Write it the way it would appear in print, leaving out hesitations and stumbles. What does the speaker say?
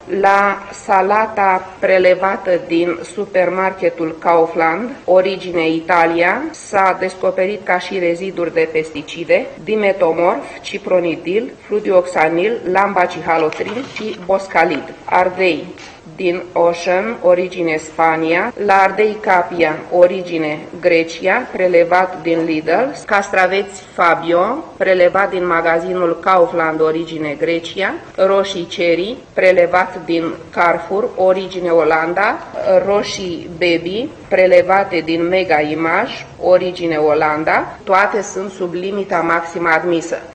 La salata prelevată din supermarketul Kaufland, origine Italia, s-a descoperit ca și reziduri de pesticide, dimetomorf, cipronidil, fludioxanil, lambacihalotril și boscalid. Ardei din Ocean, origine Spania, la ardei Capia, origine Grecia, prelevat din Lidl, castraveți Fabio, prelevat din magazinul Kaufland, origine Grecia, roșii Cherry, prelevat din Carrefour, origine Olanda, roșii Baby, prelevate din Mega Image, origine Olanda, toate sunt sub limita maximă admisă.